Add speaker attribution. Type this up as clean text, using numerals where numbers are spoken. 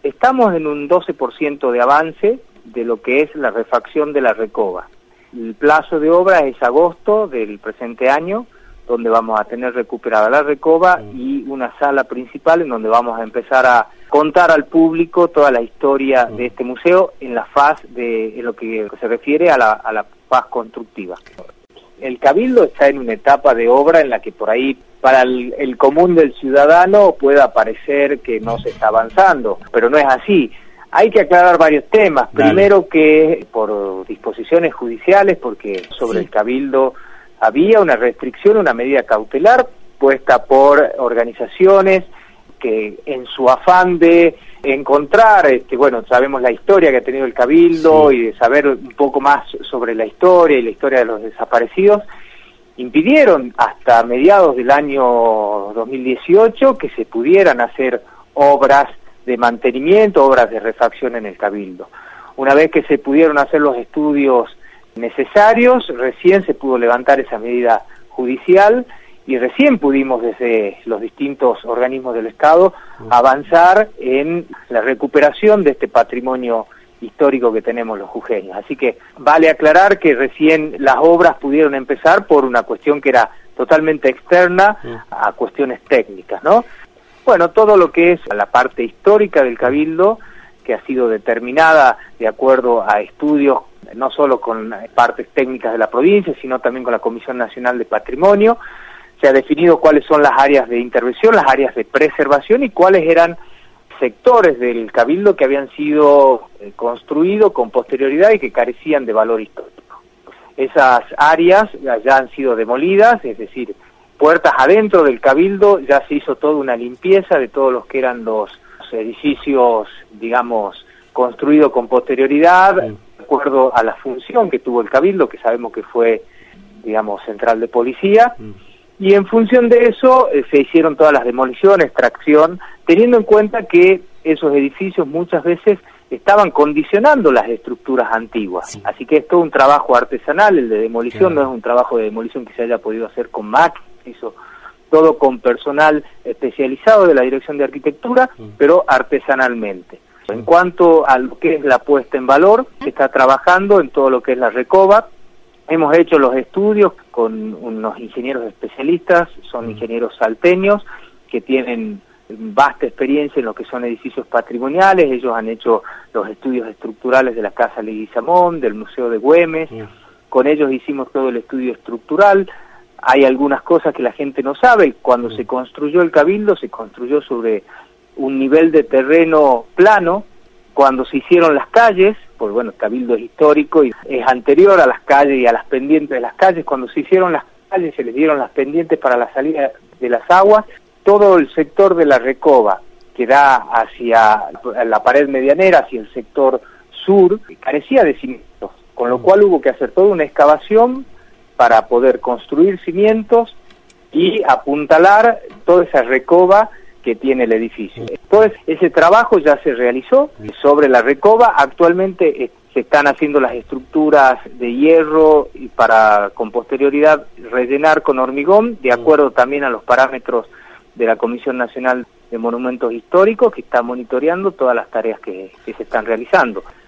Speaker 1: Estamos en un 12% de avance de lo que es la refacción de la Recoba. El plazo de obra es agosto del presente año, donde vamos a tener recuperada la Recoba y una sala principal en donde vamos a empezar a contar al público toda la historia de este museo en la faz en lo que se refiere a la faz constructiva. El Cabildo está en una etapa de obra en la que por ahí para el común del ciudadano pueda parecer que no se está avanzando, pero no es así. Hay que aclarar varios temas.
Speaker 2: Dale.
Speaker 1: Primero que por disposiciones judiciales, porque sobre el Cabildo había una restricción, una medida cautelar puesta por organizaciones que en su afán de encontrar, sabemos la historia que ha tenido el Cabildo y de saber un poco más sobre la historia y la historia de los desaparecidos, impidieron hasta mediados del año 2018 que se pudieran hacer obras de mantenimiento, obras de refacción en el Cabildo. Una vez que se pudieron hacer los estudios necesarios, recién se pudo levantar esa medida judicial y recién pudimos desde los distintos organismos del Estado avanzar en la recuperación de este patrimonio histórico que tenemos los jujeños. Así que vale aclarar que recién las obras pudieron empezar por una cuestión que era totalmente externa a cuestiones técnicas, ¿no? Bueno, todo lo que es la parte histórica del Cabildo, que ha sido determinada de acuerdo a estudios, no solo con partes técnicas de la provincia, sino también con la Comisión Nacional de Patrimonio. Se ha definido cuáles son las áreas de intervención, las áreas de preservación y cuáles eran sectores del Cabildo que habían sido construidos con posterioridad y que carecían de valor histórico. Esas áreas ya han sido demolidas, es decir, puertas adentro del Cabildo ya se hizo toda una limpieza de todos los que eran los edificios, digamos, construidos con posterioridad, de acuerdo a la función que tuvo el Cabildo, que sabemos que fue, digamos, central de policía, y en función de eso se hicieron todas las demoliciones, extracción, teniendo en cuenta que esos edificios muchas veces estaban condicionando las estructuras antiguas.
Speaker 2: Sí.
Speaker 1: Así que es todo un trabajo artesanal, el de demolición, no es un trabajo de demolición que se haya podido hacer con máquinas, hizo todo con personal especializado de la Dirección de Arquitectura, pero artesanalmente. En cuanto a lo que es la puesta en valor, se está trabajando en todo lo que es la Recoba. Hemos hecho los estudios con unos ingenieros especialistas, son ingenieros salteños que tienen vasta experiencia en lo que son edificios patrimoniales. Ellos han hecho los estudios estructurales de la Casa Leguizamón, del Museo de Güemes. Con ellos hicimos todo el estudio estructural. Hay algunas cosas que la gente no sabe. Cuando se construyó el Cabildo, se construyó sobre un nivel de terreno plano. Cuando se hicieron las calles, pues bueno, el Cabildo es histórico y es anterior a las calles y a las pendientes de las calles. Cuando se hicieron las calles, se les dieron las pendientes para la salida de las aguas. Todo el sector de la Recoba, que da hacia la pared medianera, hacia el sector sur, carecía de cimientos, con lo cual hubo que hacer toda una excavación para poder construir cimientos y apuntalar toda esa Recoba que tiene el edificio. Entonces, ese trabajo ya se realizó sobre la Recoba. Actualmente se están haciendo las estructuras de hierro y para con posterioridad rellenar con hormigón, de acuerdo también a los parámetros de la Comisión Nacional de Monumentos Históricos, que está monitoreando todas las tareas que se están realizando.